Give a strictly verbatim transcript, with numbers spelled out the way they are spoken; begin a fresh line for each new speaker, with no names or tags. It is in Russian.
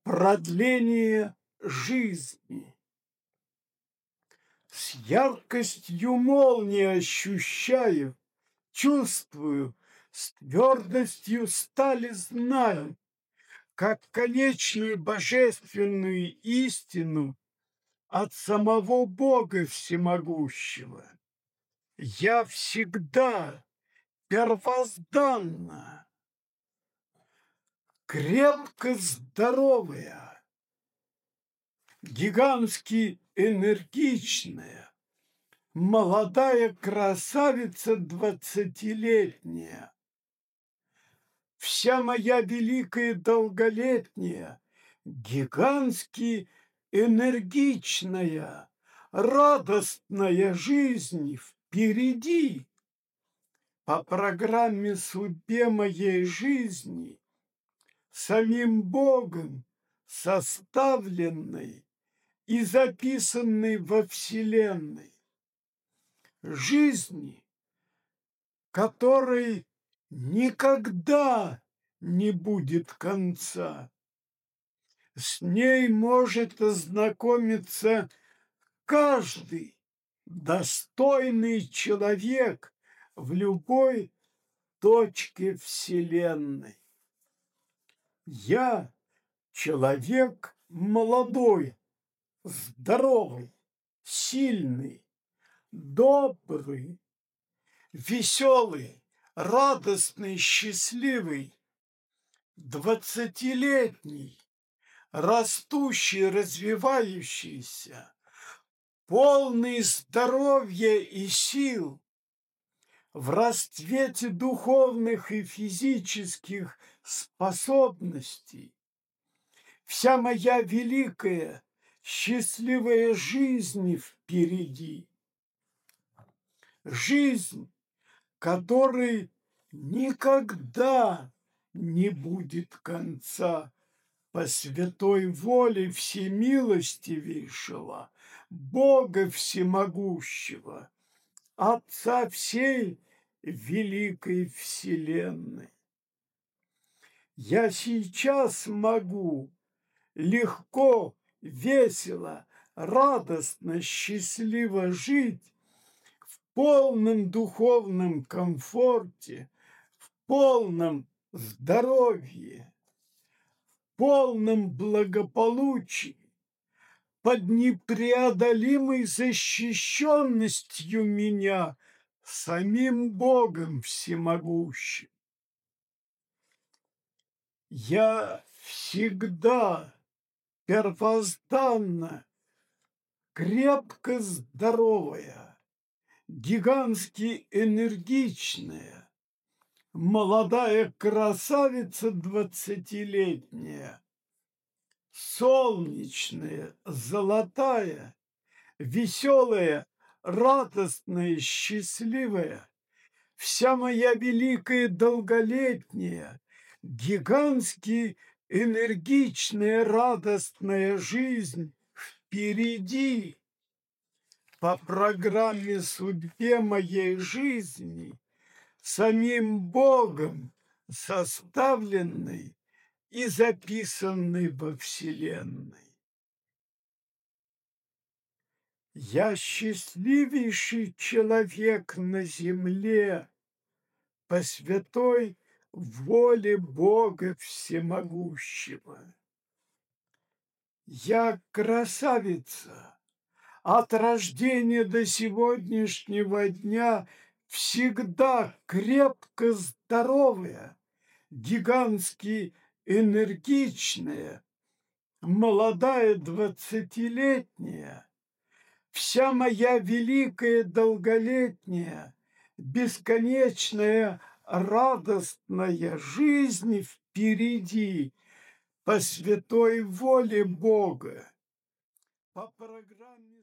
продление жизни. С яркостью молнии ощущаю, чувствую, с твердостью стали знаю, как конечную божественную истину от самого Бога Всемогущего. Я всегда первозданна, крепко здоровая, гигантски энергичная, молодая красавица двадцатилетняя. Вся моя великая долголетняя, гигантски энергичная, радостная жизнь впереди. По программе судьбе моей жизни, самим Богом составленной и записанной во Вселенной. Жизни, которой никогда не будет конца. С ней может ознакомиться каждый достойный человек в любой точке Вселенной. Я человек молодой, здоровый, сильный, добрый, веселый, радостный, счастливый, двадцатилетний, растущий, развивающийся, полный здоровья и сил, в расцвете духовных и физических способностей. Вся моя великая, счастливая жизнь впереди. Жизнь, которой никогда не будет конца по святой воле всемилостивейшего, Бога Всемогущего, Отца всей великой Вселенной. Я сейчас могу легко, весело, радостно, счастливо жить в полном духовном комфорте, в полном здоровье, в полном благополучии, под непреодолимой защищенностью меня самим Богом Всемогущим. Я всегда первозданно, крепко здоровая, гигантски энергичная, молодая красавица двадцатилетняя, солнечная, золотая, веселая, радостная, счастливая, вся моя великая долголетняя, гигантски энергичная, радостная жизнь впереди. По программе судьбе моей жизни, самим Богом составленной и записанной во Вселенной. Я счастливейший человек на земле по святой воле Бога Всемогущего. Я красавица, от рождения до сегодняшнего дня всегда крепко здоровая, гигантски энергичная, молодая двадцатилетняя, вся моя великая долголетняя, бесконечная радостная жизнь впереди по святой воле Бога, по программе